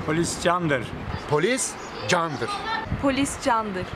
Polis candır. Polis candır. Polis candır.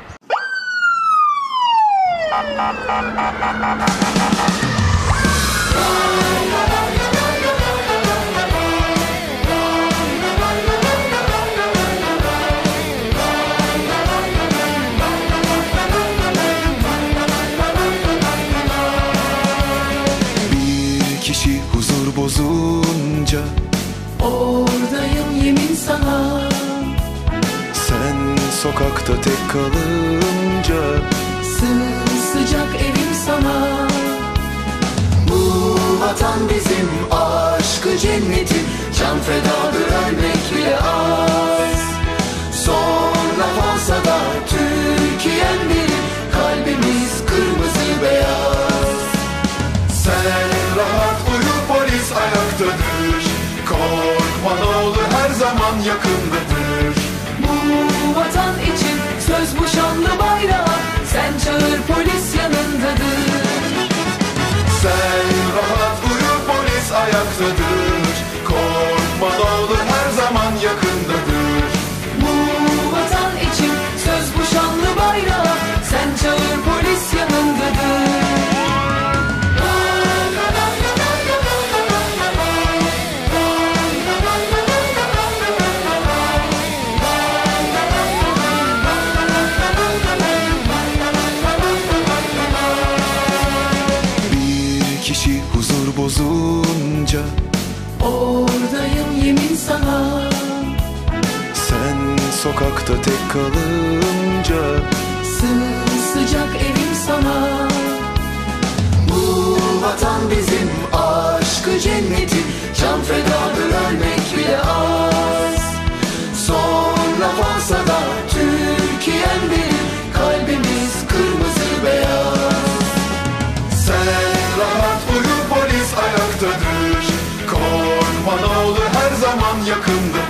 Bir kişi huzur bozunca oradayım yemin sana. sen sokakta tek kalınca Sıcak evim sana. Bu vatan bizim aşkı cennetim. Can fedadır ölmek bile az. Sonra falsa da Türkiye'm benim. Kalbimiz kırmızı beyaz. sen rahat uyu, polis ayaktadır. Korkma ne olur, her zaman yakındadır. Bu vatan için söz bu şanlı bayrağa. Sen çağır, polis yanındadır. Sen rahat uyu, polis ayaktadır. Korkma ne olur, her zaman yakındadır. Bu vatan için söz bu şanlı bayrağa. Sen çağır, polis yanındadır. Bir kişi huzur bozunca Oradayım yemin sana. sen sokakta tek kalınca Sıcak evim sana. Bu vatan bizim aşkı cennetim. Can fedadır ölmek bile az. Sonra falsa da Türkiye'm benim. Kalbimiz kırmızı beyaz. sen rahat uyu, polis ayaktadır. Korkma ne olur, her zaman yakındadır.